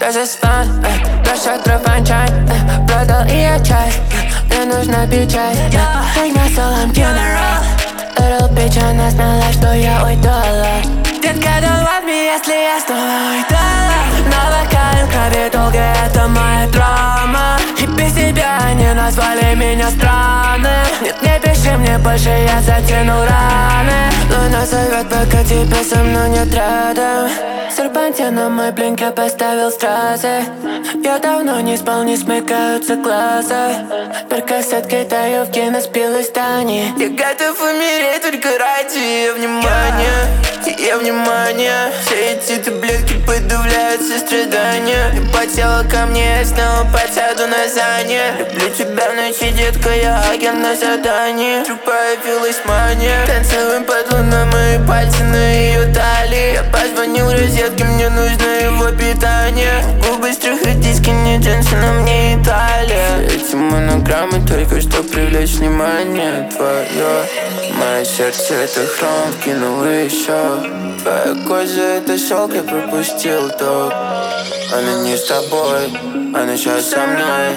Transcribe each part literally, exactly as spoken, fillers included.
Казахстан, дождь отрыванчай, продал и я часть, мне нужна печать. Как на солом генерал, Little bitch, она знала, что я уйдала. Детка, don't love me, если я снова уйдала. На вокальном крови долго, это моя драма. И без тебя они назвали меня странным. Нет, не пиши мне больше, я затяну раны. Луна зовет, пока тебя со мной нет рядом. Серпантин мой блинк я поставил стразы. Я давно не спал, не смыкаются глаза. Перкасет кидаю в киноспилы стани. Я готов умереть только ради ее внимания. Ее внимание. Все эти таблетки подавляют все страдания. И потела ко мне, я снова подсяду на зане. Люблю тебя в ночи, детка, я агент на задании. Вдруг появилась мания. Танцуем под луной, мои пальцы на ее талии. Я позвонил розетке, мне нужно его питание. Губы стрых и диски, не женщина, мне Италия. Все эти монограммы только что привлечь внимание твое. Мое сердце это хром, вкинул еще. Твоя кожа это шелк, я пропустил ток. Она не с тобой, она сейчас со мной.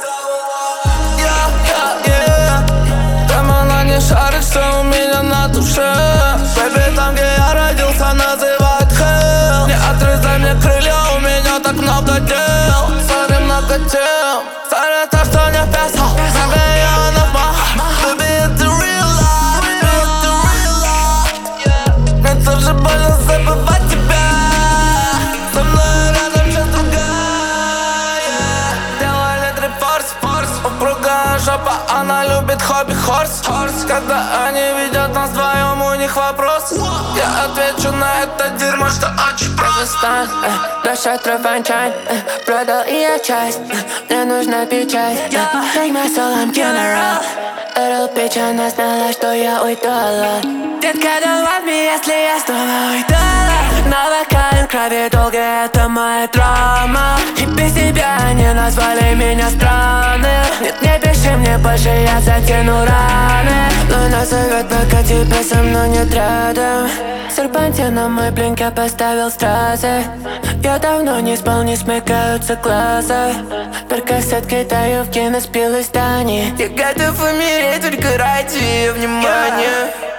Yeah, yeah, yeah. Там она не шарит, что у меня на душе. Baby, там где я родился, называют hell. Не отрезай мне крылья, у меня так много дел. Sorry, много дел. Sorry, то, что не вписал. Много я на мах. Baby, это real life, это real life. Мне тоже больно забывать тебя. Со мной рядом сейчас другая. Делали три форс, форс. Упругая жопа, она любит хобби хорс. Когда они видят нас вдвоем, у них вопрос. Я отвечу на это дерьмо, что очень просто. Казахстан, дождь отрыванчай, продал и я часть, мне нужна печать. Как на солом генерал, Little bitch, она знала, что я уйдала. Детка, don't love me, если я снова уйдала. На вокальном крови долго, это моя драма. И без тебя они назвали меня странным. Нет, не пиши мне больше, я затяну раны. Луна зовет, пока тебя со мной нет рядом. Серпантин мой блинк я поставил стразы. Я давно не спал, не смыкаются глаза. Перкасет кидаю в киноспилы стани. Я готов умереть только ради ее внимания.